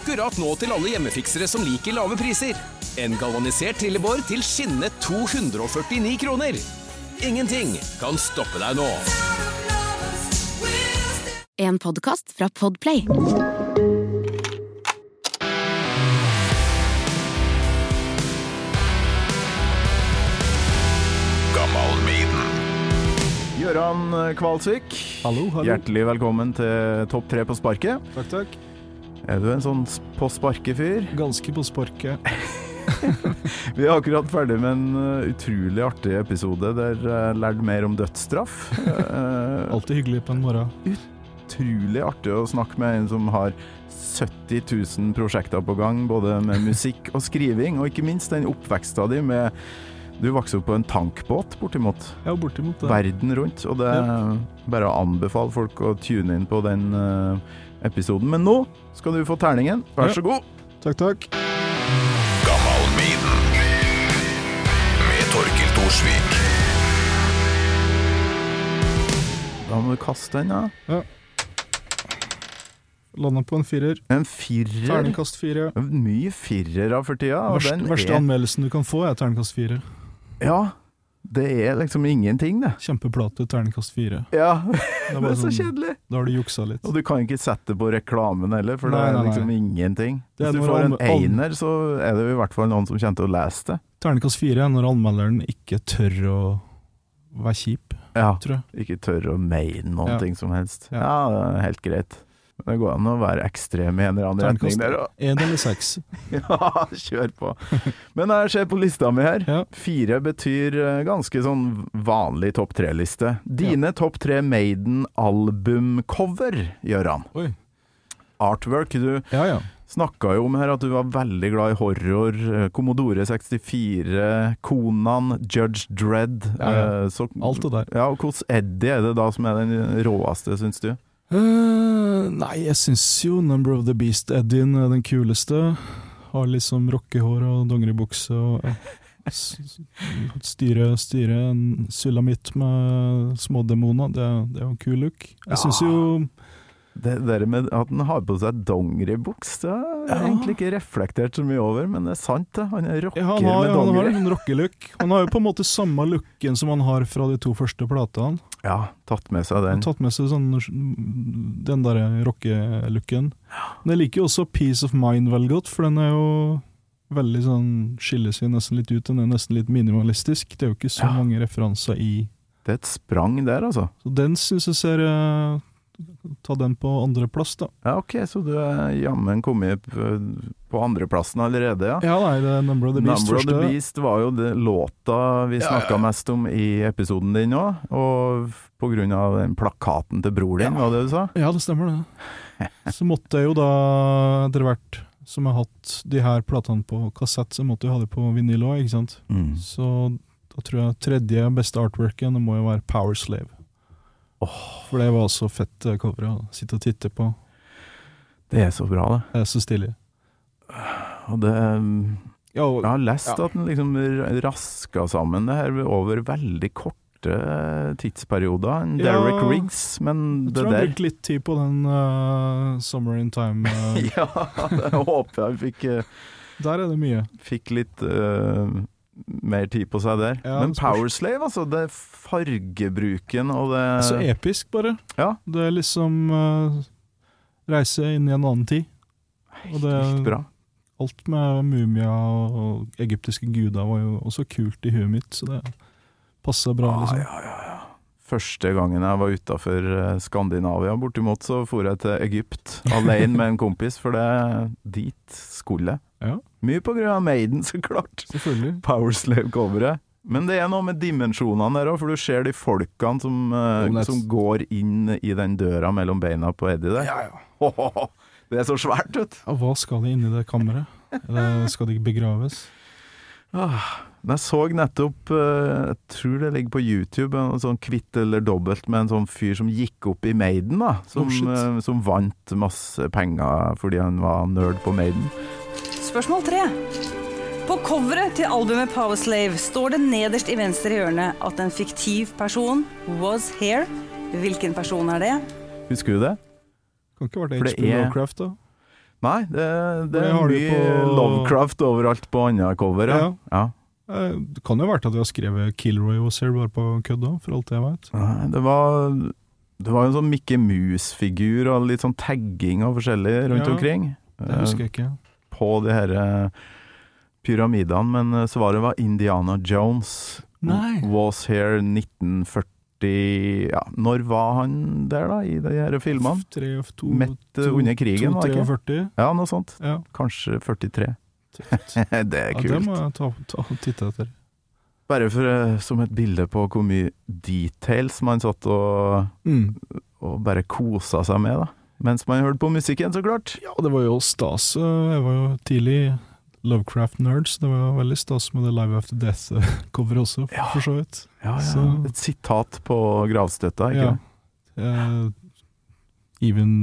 akkurat nå til alle hjemmefiksere som liker lave priser. En galvanisert trillebår til skinnende 249 kroner. Ingenting kan stoppe deg nå. En podcast fra Podplay. Gøran Kvalsvik, hallo. Hjertelig velkommen til Topp 3 på sparket. Takk. Er du en sånn på sparket-fyr? Ganske på sparket. Vi er akkurat ferdig med en utrolig artig episode der jeg lærte mer om dødsstraff. Alltid hyggelig på en morgen. Utrolig artig å snakke med en som har 70 000 prosjekter på gang, både med musikk og skriving, og ikke minst den oppveksten din med... Du vokste opp på en tankbåt bortimot. Ja, bortimot det. Verden rundt, og det er bare å anbefale folk å tune inn på den episoden. Men nå skal du få terningen. Vær så god. Takk. Gammal Maiden med Torkild Thorsvik. Da må du kaste den, Ja. Landet på en 4. En 4? Terningkast 4. Mye 4 for tida. Verste anmeldelsen du kan få er terningkast 4. Ja, det er liksom ingenting, det. Kjempeplate, terningkast 4. Ja, det er så kjedelig. Da har du juksa litt. Og du kan ikke sette det på reklamen heller, for det er liksom ingenting. Hvis du får en einer, så er det jo i hvert fall noen som kjente å lese det. Terningkast 4 er når anmelderen ikke tør å være kjip, tror jeg. Ikke tør å mene noen ting som helst. Ja, det er helt greit. Det går an å være ekstrem i en eller annen retning der. 1 eller 6. Ja, kjør på. Men jeg ser på lista mi her. 4 betyr ganske sånn vanlig topp 3-liste. Dine topp 3 Maiden-albumcover, Gøran. Oi. Artwork, du snakket jo om her at du var veldig glad i horror, Commodore 64, Conan, Judge Dredd. Alt det der. Ja, og hvordan Eddie er det da som er den råeste, synes du? Nei, jeg synes jo Number of the Beast Eddien er den kuleste. Har liksom rockehår og dongeribukse og styre en sulamitt med smådemoner. Det er jo en kul look. Jeg synes jo det der med at han har på seg dongeribuks, det er egentlig ikke reflektert så mye over, men det er sant det. Han er rocker med dongeri. Han har en rockelook. Han har jo på en måte samme looken som han har fra de 2 første platene. Ja, tatt med seg den. Han har tatt med seg sånn, den der rockelooken. Men jeg liker jo også Peace of Mind veldig godt, for den er jo veldig sånn, skiller seg nesten litt ut. Den er nesten litt minimalistisk. Det er jo ikke så mange referanser i. Det er et sprang der, altså. Så den synes jeg ser... ta den på andre plass da. Ja, ok, så du er jammen kommet på andre plassen allerede, ja? Ja, nei, det er Number of the Beast Number of the Beast var jo det låta vi snakket mest om i episoden din også, og på grunn av den plakaten til bror din, var det du sa? Ja, det stemmer det. Så måtte jeg jo da, etter hvert som jeg har hatt de her platene på kassett, så måtte jeg ha det på vinyl også, ikke sant? Så da tror jeg tredje beste artworken, det må jo være Power Slave. For det var så fett cover å sitte og titte på. Det er så bra, det. Det er så stilig. Og det jeg har lest at den liksom rasket sammen det her over veldig korte tidsperioder. Derek Riggs, men jeg det tror der... han brukte litt tid på den Summer in Time. Ja, det håper jeg fikk... Der er det mye. Fikk litt... mer tid på seg der. Men Power Slave, altså, det fargebruken og det... Så episk bare. Ja. Det er liksom reise inn i en annen tid. Og det Helt bra. Alt med mumia og egyptiske guder var jo også kult i huet mitt, så det passet bra, liksom. Ja. Første gangen jeg var utenfor Skandinavia, bortimot, så for jeg til Egypt alene med en kompis, for det dit skulle jeg. Ja. Mye på grunn av Maiden, så klart. Selvfølgelig. Power Slave-coveret. Men det er noe med dimensjonene der også, for du ser de folkene som går inn i den døra mellom beina på Eddie der. Ja. Det er så svært, vet du. Ja, hva skal de inn i det kammeret? Eller skal de begraves? Jeg så nettopp, jeg tror det ligger på YouTube, en sånn kvitt eller dobbelt med en sånn fyr som gikk opp i Maiden da, som vant masse penger fordi han var nerd på Maiden. Spørsmål 3. På coveret til albumet Power Slave står det nederst i venstre hjørne at en fiktiv person was here. Hvilken person er det? Husker du det? Kan ikke være det H.P. Lovecraft da? Nei, det er mye Lovecraft overalt på andre cover. Ja. Det kan jo vært at jeg har skrevet Kilroy was here bare på kødda, for alt jeg vet. Nei, det var en sånn Mickey Mouse-figur og litt sånn tagging og forskjellig rundt omkring. Det husker jeg ikke. På de her pyramidene, men svaret var Indiana Jones. Nei. Was here 1940. Ja, når var han der da, i de her filmene? Mett under krigen, var det ikke? 43. Ja, noe sånt. Ja. Kanskje 43. Det er kult. Ja, det må jeg ta og titte etter. Bare som et bilde på hvor mye details man satt og bare kosa seg med da. Mens man hørte på musikken, så klart. Ja, det var jo stas. Jeg var jo tidlig Lovecraft-nerds. Det var veldig stas med det Live After Death-cover også, for så vidt. Ja. Et sitat på gravstøtta, ikke det? Ja. Even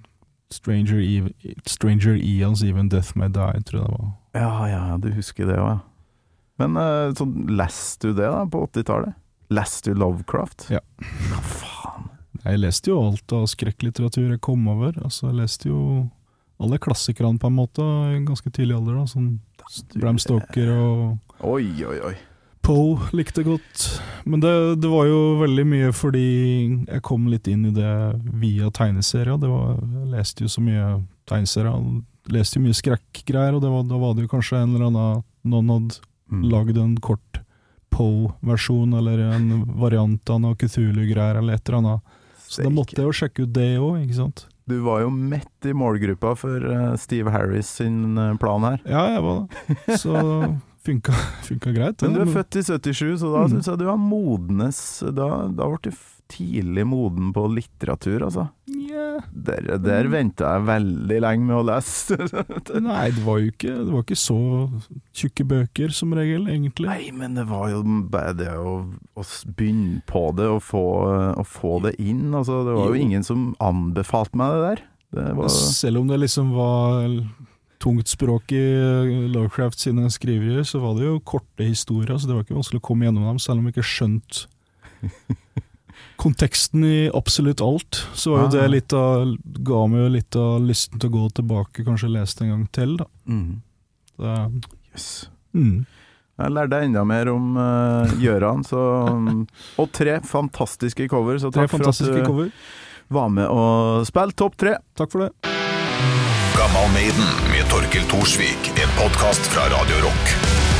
Stranger Eons, Even Death May Die, tror jeg det var. Ja, du husker det også, ja. Men leste du det da på 80-tallet? Leste du Lovecraft? Ja. Hva faen? Jeg leste jo alt av skrekklitteratur jeg kom over. Altså, jeg leste jo alle klassikerne på en måte i ganske tidlig alder da, sånn Bram Stoker og Oi. Poe likte godt. Men det var jo veldig mye fordi jeg kom litt inn i det via tegneserier. Jeg leste jo så mye tegneserier, leste jo mye skrekkgreier, og da var det jo kanskje en eller annen noen hadde lagd en kort Poe-versjon, eller en variant av noe Cthulhu-greier, eller et eller annet. Så da måtte jeg jo sjekke ut det også, ikke sant? Du var jo mett i målgruppa for Steve Harris sin plan her. Ja, jeg var det. Så funka greit. Men du er født i 77, så da synes jeg du har modnes. Da ble du tidlig moden på litteratur, altså. Yeah. Der ventet jeg veldig lenge med å lese. Nei, det var ikke så tjukke bøker som regel, egentlig. Nei, men det var jo bare det å begynne på det og få det inn. Altså, det var jo ingen som anbefalte meg det der. Selv om det liksom var tungt språk i Lovecraft sine skriverier, så var det jo korte historier, så det var ikke vanskelig å komme gjennom dem, selv om jeg ikke skjønt konteksten i absolutt alt. Så var jo det ga meg jo litt av lysten til å gå tilbake, kanskje lese en gang til da. Yes. Jeg lærte enda mer om Gjøran, og 3 fantastiske cover, så takk for at du var med og spilte topp 3. Takk for det. Gammal Maiden med Torkel Thorsvik, en podcast fra Radio Rock.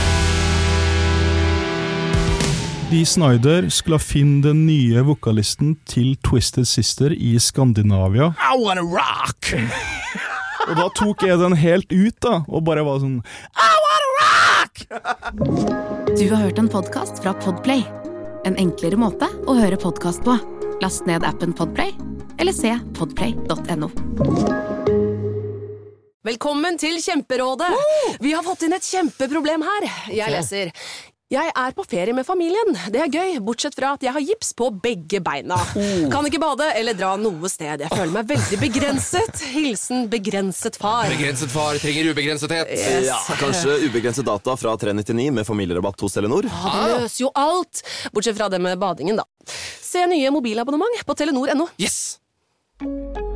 Dee Snider skulle finne den nye vokalisten til Twisted Sister i Skandinavia. I wanna rock! Og da tok jeg den helt ut da, og bare var sånn I wanna rock! Du har hørt en podcast fra Podplay. En enklere måte å høre podcast på. Last ned appen Podplay, eller se podplay.no. Velkommen til Kjemperådet. Vi har fått inn et kjempeproblem her. Jeg leser: jeg er på ferie med familien. Det er gøy, bortsett fra at jeg har gips på begge beina. Kan ikke bade eller dra noe sted. Jeg føler meg veldig begrenset. Hilsen begrenset far. Begrenset far trenger ubegrensethet. Yes. Ja, kanskje ubegrenset data fra 399 med familierabatt hos Telenor. Det løser jo alt, bortsett fra det med badingen da. Se nye mobilabonnement på telenor.no. Yes!